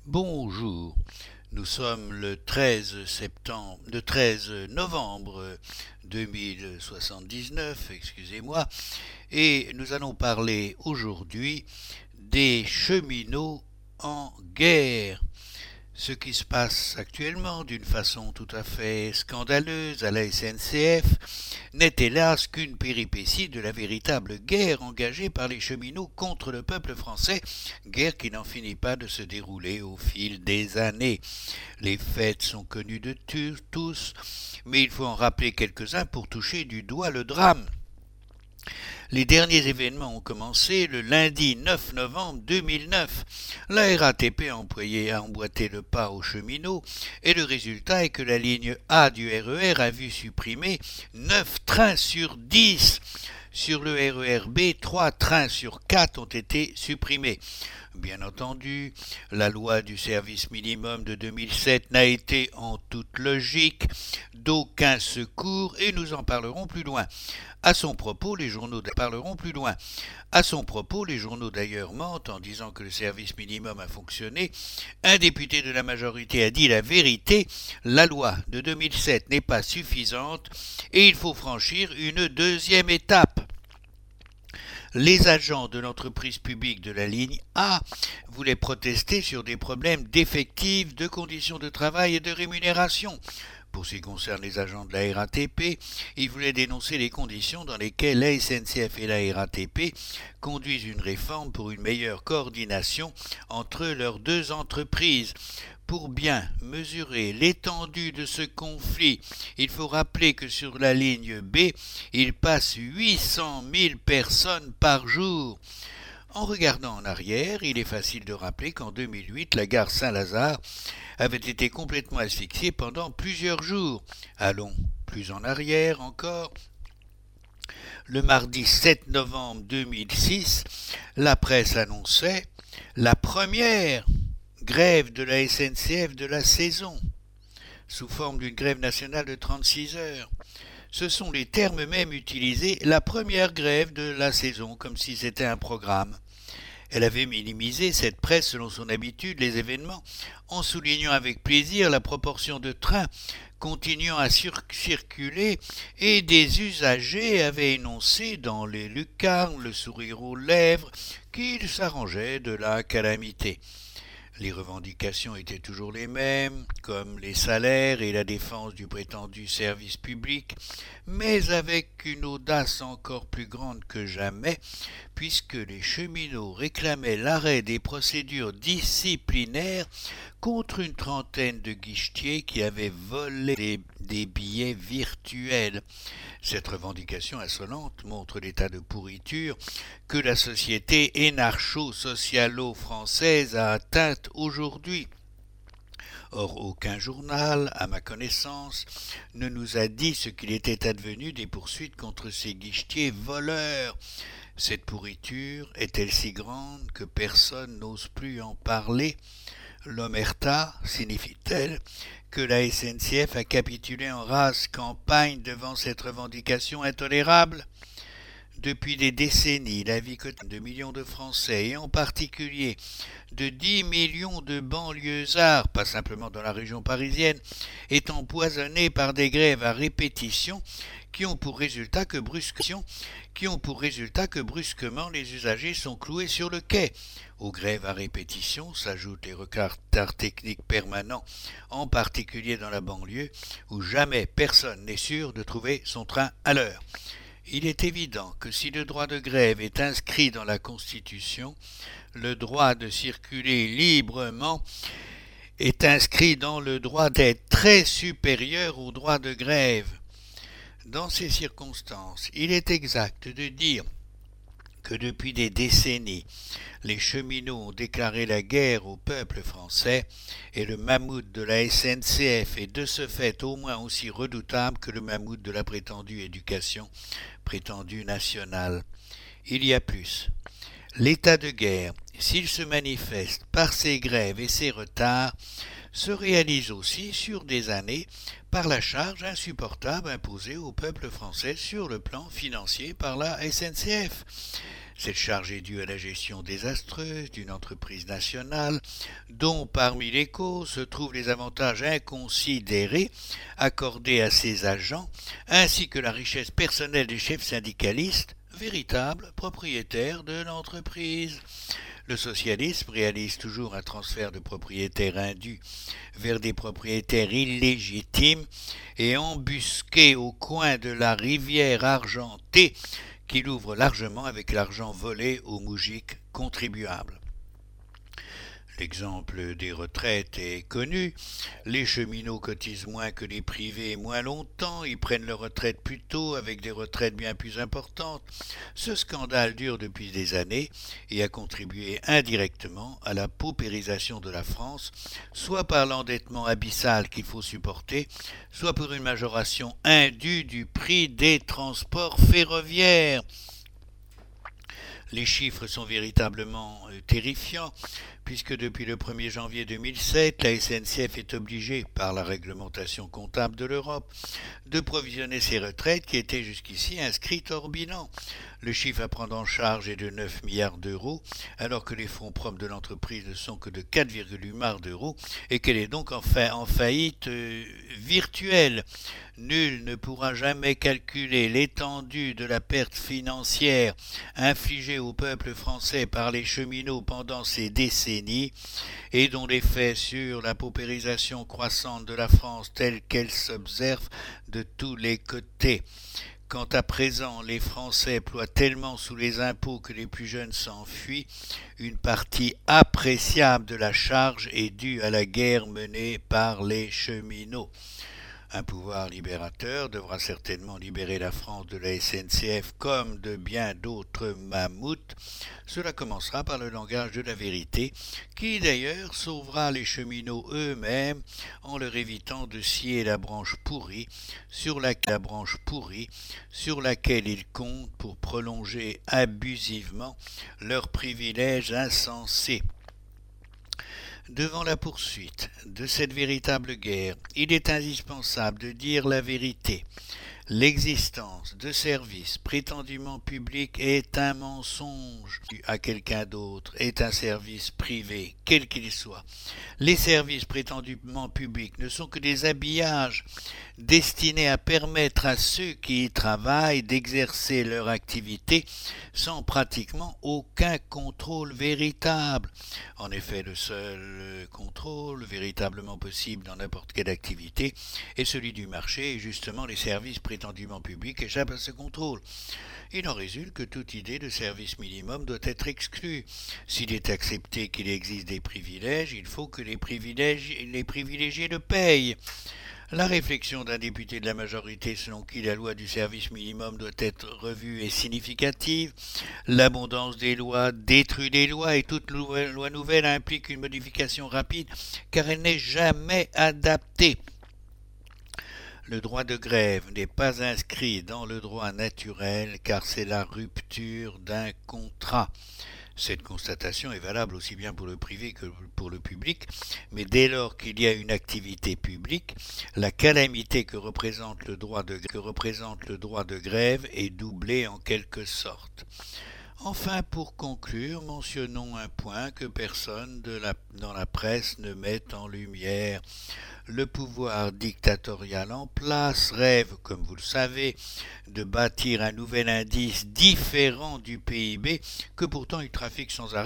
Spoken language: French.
Bonjour, nous sommes le 13 novembre 2079, excusez-moi, et nous allons parler aujourd'hui des cheminots en guerre. Ce qui se passe actuellement d'une façon tout à fait scandaleuse à la SNCF n'est hélas qu'une péripétie de la véritable guerre engagée par les cheminots contre le peuple français, guerre qui n'en finit pas de se dérouler au fil des années. Les faits sont connus de tous, mais il faut en rappeler quelques-uns pour toucher du doigt le drame. Les derniers événements ont commencé le lundi 9 novembre 2009. La RATP a emboîté le pas aux cheminots et le résultat est que la ligne A du RER a vu supprimer 9 trains sur 10. Sur le RER B, 3 trains sur 4 ont été supprimés. Bien entendu, la loi du service minimum de 2007 n'a été en toute logique d'aucun secours et nous en parlerons plus loin. À son propos, les journaux d'ailleurs mentent en disant que le service minimum a fonctionné. Un député de la majorité a dit la vérité, la loi de 2007 n'est pas suffisante et il faut franchir une deuxième étape. Les agents de l'entreprise publique de la ligne A voulaient protester sur des problèmes d'effectifs, de conditions de travail et de rémunération. Pour ce qui concerne les agents de la RATP, ils voulaient dénoncer les conditions dans lesquelles la SNCF et la RATP conduisent une réforme pour une meilleure coordination entre leurs deux entreprises. Pour bien mesurer l'étendue de ce conflit, il faut rappeler que sur la ligne B, il passe 800 000 personnes par jour. En regardant en arrière, il est facile de rappeler qu'en 2008, la gare Saint-Lazare avait été complètement asphyxiée pendant plusieurs jours. Allons plus en arrière encore. Le mardi 7 novembre 2006, la presse annonçait la première grève de la SNCF de la saison, sous forme d'une grève nationale de 36 heures. Ce sont les termes même utilisés, la première grève de la saison, comme si c'était un programme. Elle avait minimisé, cette presse, selon son habitude, les événements, en soulignant avec plaisir la proportion de trains continuant à circuler et des usagers avaient énoncé dans les lucarnes, le sourire aux lèvres, qu'ils s'arrangeaient de la calamité. Les revendications étaient toujours les mêmes, comme les salaires et la défense du prétendu service public, mais avec une audace encore plus grande que jamais, puisque les cheminots réclamaient l'arrêt des procédures disciplinaires contre une trentaine de guichetiers qui avaient volé des billets virtuels. Cette revendication insolente montre l'état de pourriture que la société énarcho-socialo-française a atteinte aujourd'hui. Or, aucun journal, à ma connaissance, ne nous a dit ce qu'il était advenu des poursuites contre ces guichetiers voleurs. Cette pourriture est-elle si grande que personne n'ose plus en parler ? L'omerta signifie-t-elle que la SNCF a capitulé en rase campagne devant cette revendication intolérable ? Depuis des décennies, la vie quotidienne de millions de Français, et en particulier de 10 millions de banlieusards, pas simplement dans la région parisienne, est empoisonnée par des grèves à répétition qui ont pour résultat que brusquement les usagers sont cloués sur le quai. Aux grèves à répétition s'ajoutent les retards techniques permanents, en particulier dans la banlieue, où jamais personne n'est sûr de trouver son train à l'heure. Il est évident que si le droit de grève est inscrit dans la Constitution, le droit de circuler librement est inscrit dans le droit d'être très supérieur au droit de grève. Dans ces circonstances, il est exact de dire que depuis des décennies, les cheminots ont déclaré la guerre au peuple français et le mammouth de la SNCF est de ce fait au moins aussi redoutable que le mammouth de la prétendue éducation, prétendue nationale. Il y a plus. L'état de guerre, s'il se manifeste par ces grèves et ces retards, se réalise aussi sur des années par la charge insupportable imposée au peuple français sur le plan financier par la SNCF. Cette charge est due à la gestion désastreuse d'une entreprise nationale dont parmi les causes se trouvent les avantages inconsidérés accordés à ses agents ainsi que la richesse personnelle des chefs syndicalistes, véritables propriétaires de l'entreprise. Le socialisme réalise toujours un transfert de propriétaires indus vers des propriétaires illégitimes et embusqués au coin de la rivière argentée qu'il ouvre largement avec l'argent volé aux moujiks contribuables. L'exemple des retraites est connu. Les cheminots cotisent moins que les privés moins longtemps, ils prennent leur retraite plus tôt avec des retraites bien plus importantes. Ce scandale dure depuis des années et a contribué indirectement à la paupérisation de la France, soit par l'endettement abyssal qu'il faut supporter, soit pour une majoration indue du prix des transports ferroviaires. Les chiffres sont véritablement terrifiants, puisque depuis le 1er janvier 2007, la SNCF est obligée, par la réglementation comptable de l'Europe, de provisionner ses retraites qui étaient jusqu'ici inscrites hors bilan. Le chiffre à prendre en charge est de 9 milliards d'euros, alors que les fonds propres de l'entreprise ne sont que de 4,8 milliards d'euros et qu'elle est donc en faillite virtuelle. Nul ne pourra jamais calculer l'étendue de la perte financière infligée au peuple français par les cheminots pendant ces décennies et dont l'effet sur la paupérisation croissante de la France telle qu'elle s'observe de tous les côtés. Quand à présent les Français ploient tellement sous les impôts que les plus jeunes s'enfuient, une partie appréciable de la charge est due à la guerre menée par les cheminots. Un pouvoir libérateur devra certainement libérer la France de la SNCF comme de bien d'autres mammouths. Cela commencera par le langage de la vérité, qui d'ailleurs sauvera les cheminots eux-mêmes en leur évitant de scier la branche pourrie sur laquelle ils comptent pour prolonger abusivement leurs privilèges insensés. Devant la poursuite de cette véritable guerre, il est indispensable de dire la vérité. L'existence de services prétendument publics est un mensonge à quelqu'un d'autre, est un service privé, quel qu'il soit. Les services prétendument publics ne sont que des habillages destinés à permettre à ceux qui y travaillent d'exercer leur activité sans pratiquement aucun contrôle véritable. En effet, le seul contrôle véritablement possible dans n'importe quelle activité est celui du marché et justement les services prétendument publics échappent à ce contrôle. Il en résulte que toute idée de service minimum doit être exclue. S'il est accepté qu'il existe des privilèges, il faut que les privilégiés le payent. La réflexion d'un député de la majorité selon qui la loi du service minimum doit être revue est significative. L'abondance des lois détruit les lois et toute loi nouvelle implique une modification rapide car elle n'est jamais adaptée. Le droit de grève n'est pas inscrit dans le droit naturel car c'est la rupture d'un contrat. Cette constatation est valable aussi bien pour le privé que pour le public, mais dès lors qu'il y a une activité publique, la calamité que représente le droit de grève est doublée en quelque sorte. Enfin, pour conclure, mentionnons un point que personne dans la presse ne met en lumière. Le pouvoir dictatorial en place rêve, comme vous le savez, de bâtir un nouvel indice différent du PIB que pourtant il trafique sans arrêt